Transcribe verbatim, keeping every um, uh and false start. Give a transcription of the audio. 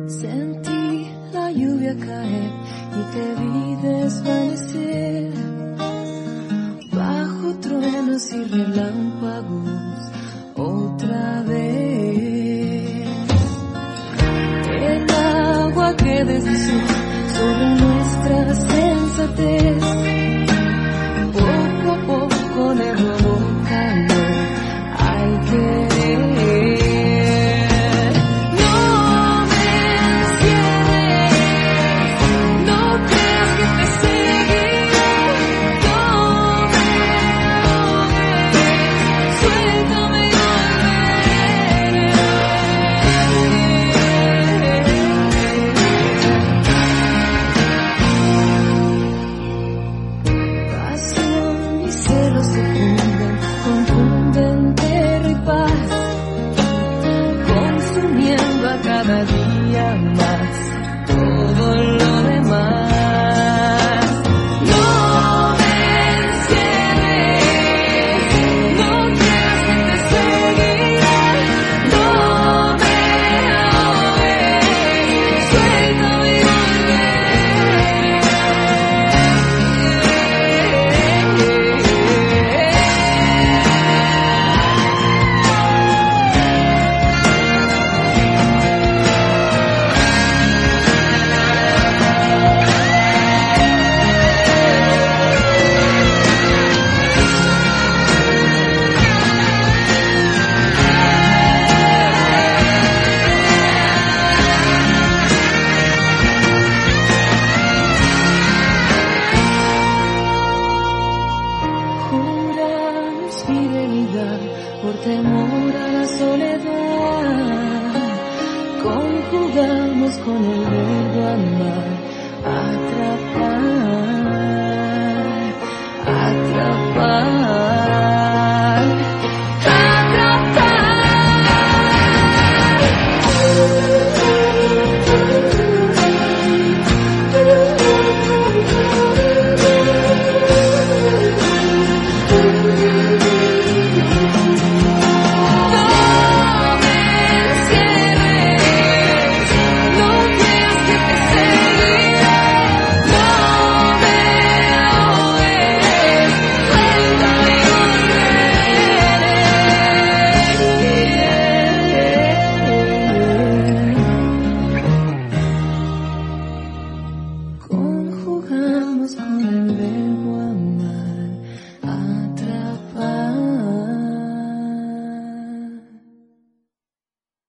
Sentí la lluvia caer y te vi desvanecer bajo truenos y relámpagos otra vez. El agua que deslizó sobre nuestra sensatez poco a poco le robó calor al querer. Cada día más todo lo demás. No me encierres, no creas que te seguiré, no me ahogues, suéltame y por temor a la soledad, conjugamos con el verbo amar, atrapar, atrapar.